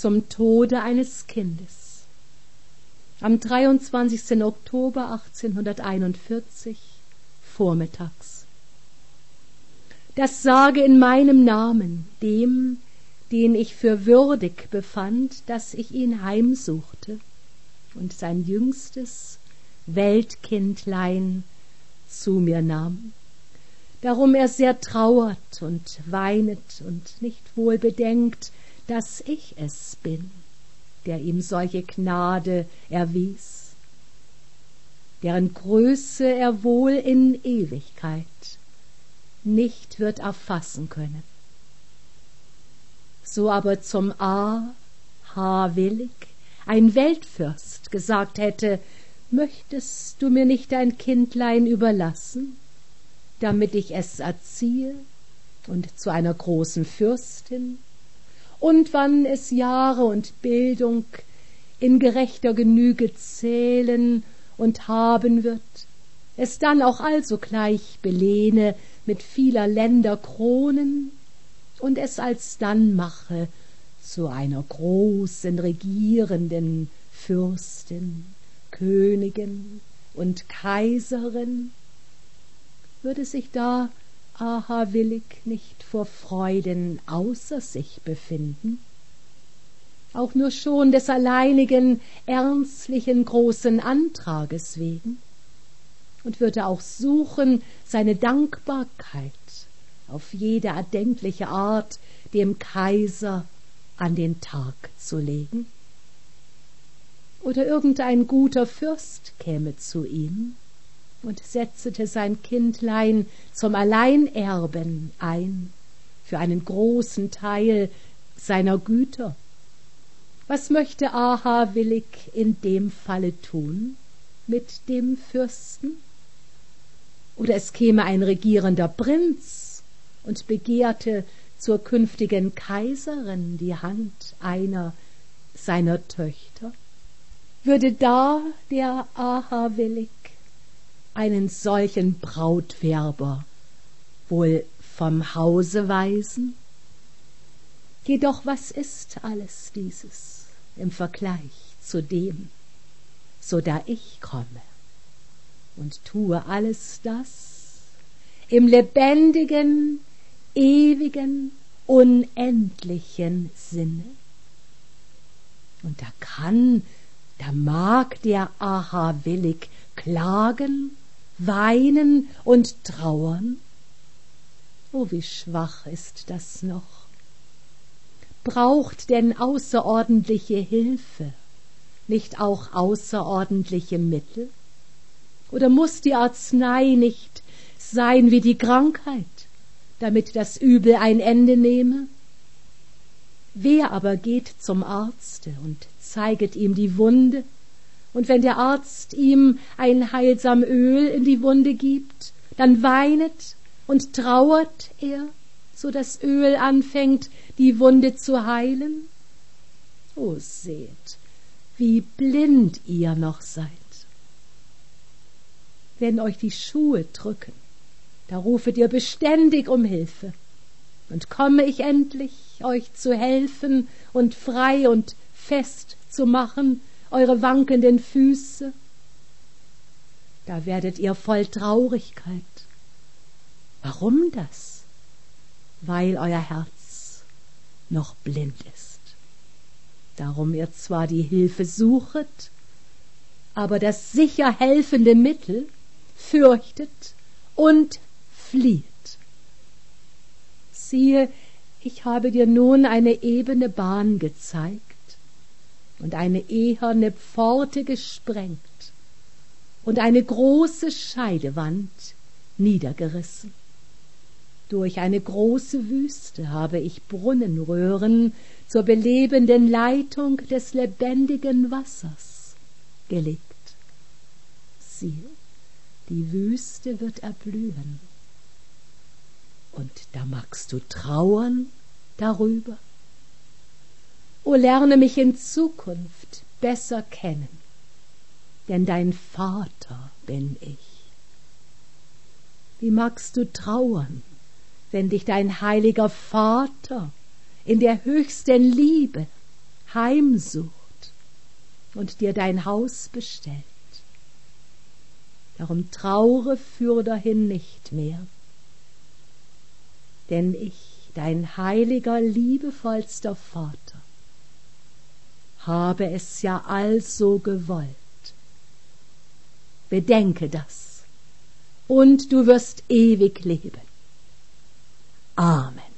zum Tode eines Kindes. Am 23. Oktober 1841 vormittags. Das sage in meinem Namen dem, den ich für würdig befand, dass ich ihn heimsuchte und sein jüngstes Weltkindlein zu mir nahm, darum er sehr trauert und weinet und nicht wohl bedenkt, dass ich es bin, der ihm solche Gnade erwies, deren Größe er wohl in Ewigkeit nicht wird erfassen können. So aber zum A. H. Willig, ein Weltfürst, gesagt hätte, möchtest du mir nicht dein Kindlein überlassen, damit ich es erziehe und zu einer großen Fürstin, und wann es Jahre und Bildung in gerechter Genüge zählen und haben wird, es dann auch allsogleich belehne mit vieler Länder Kronen und es alsdann mache zu einer großen regierenden Fürstin, Königin und Kaiserin, würde sich da A.H. Willig nicht vor Freuden außer sich befinden? Auch nur schon des alleinigen, ernstlichen, großen Antrages wegen? Und würde auch suchen, seine Dankbarkeit auf jede erdenkliche Art dem Kaiser an den Tag zu legen? Oder irgendein guter Fürst käme zu ihm und setzete sein Kindlein zum Alleinerben ein für einen großen Teil seiner Güter. Was möchte A.H. Willig in dem Falle tun mit dem Fürsten? Oder es käme ein regierender Prinz und begehrte zur künftigen Kaiserin die Hand einer seiner Töchter? Würde da der A.H. Willig einen solchen Brautwerber wohl vom Hause weisen? Jedoch was ist alles dieses im Vergleich zu dem, so da ich komme und tue alles das im lebendigen, ewigen, unendlichen Sinne? Und da mag der A.H. Willig klagen, weinen und trauern? Oh, wie schwach ist das noch! Braucht denn außerordentliche Hilfe nicht auch außerordentliche Mittel? Oder muß die Arznei nicht sein wie die Krankheit, damit das Übel ein Ende nehme? Wer aber geht zum Arzte und zeiget ihm die Wunde, und wenn der Arzt ihm ein heilsam Öl in die Wunde gibt, dann weinet und trauert er, so das Öl anfängt, die Wunde zu heilen? O, seht, wie blind ihr noch seid! Wenn euch die Schuhe drücken, da rufet ihr beständig um Hilfe. Und komme ich endlich, euch zu helfen und frei und fest zu machen, eure wankenden Füße, da werdet ihr voll Traurigkeit. Warum das? Weil euer Herz noch blind ist. Darum ihr zwar die Hilfe suchet, aber das sicher helfende Mittel fürchtet und flieht. Siehe, ich habe dir nun eine ebene Bahn gezeigt und eine eherne Pforte gesprengt und eine große Scheidewand niedergerissen. Durch eine große Wüste habe ich Brunnenröhren zur belebenden Leitung des lebendigen Wassers gelegt. Siehe, die Wüste wird erblühen. Und da magst du trauern darüber. O, lerne mich in Zukunft besser kennen, denn dein Vater bin ich. Wie magst du trauern, wenn dich dein heiliger Vater in der höchsten Liebe heimsucht und dir dein Haus bestellt. Darum traure fürderhin nicht mehr, denn ich, dein heiliger, liebevollster Vater, habe es ja also gewollt. Bedenke das, und du wirst ewig leben. Amen.